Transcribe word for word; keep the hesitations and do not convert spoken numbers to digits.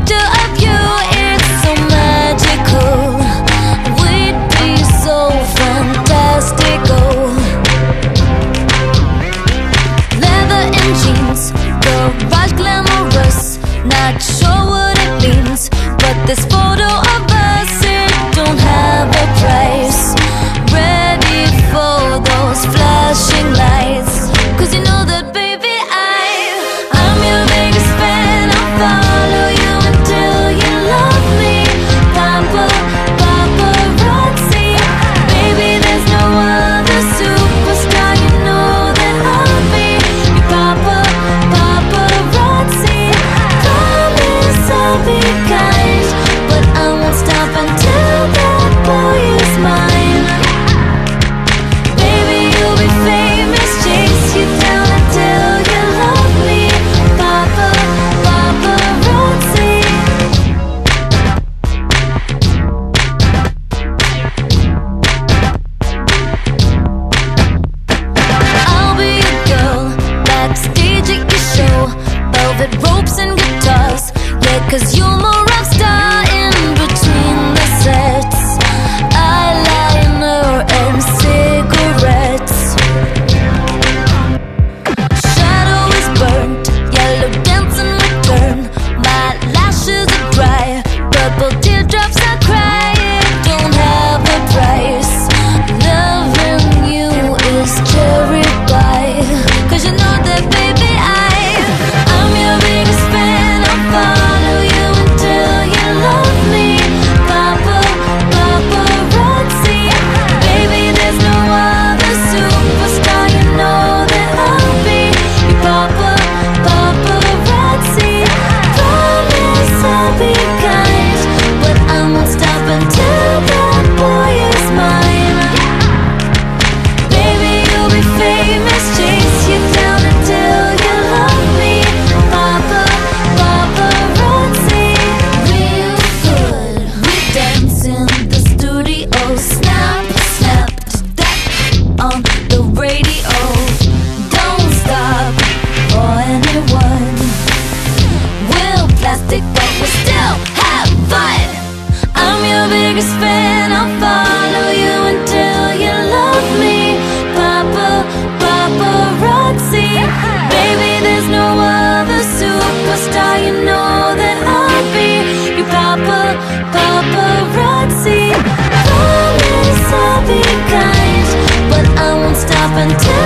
picture of you, it's so magical. We'd be so fantastical. Leather and jeans, garage glamorous. Not sure what it means, but this photo of us, it don't have a price. Ready for those flashing lights, 'cause you know that baby I, I'm your biggest fan. I'll follow you until you love me. Papa, paparazzi. Baby, there's no other superstar. You know that I'll be your papa, paparazzi. Promise I'll be kind, but I won't stop until that boy is mine. Baby, you'll be famous, chase you down until you love me. Papa, paparazzi. I'll be a girl backstage at your show, velvet ropes and guitars. Yeah, 'cause you're my rock star in between the sets. Eyeliner and cigarettes. Shadow is burnt, yellow dancing return. My lashes are dry, purple teardrops I cry. It don't have a price. Loving you is cherry pie, 'cause you know that baby I, I'm your biggest fan. I'll follow you until you love me. Papa, paparazzi. Baby, there's no other superstar. You know that I'll be your papa, paparazzi. Promise I'll be kind, but I won't stop until that boy is mine. Baby, you'll be famous, chase you down until you love me. Papa, paparazzi. Real good, we dance in the studio. Snap, snap to that on the radio. Don't stop for anyone. We'll plastic, but we still have fun. I'm your biggest fan. I'll follow you until you love me. Papa, paparazzi. Baby, there's no other superstar. You know that I'll be your papa, paparazzi. Promise I'll be kind, but I won't stop until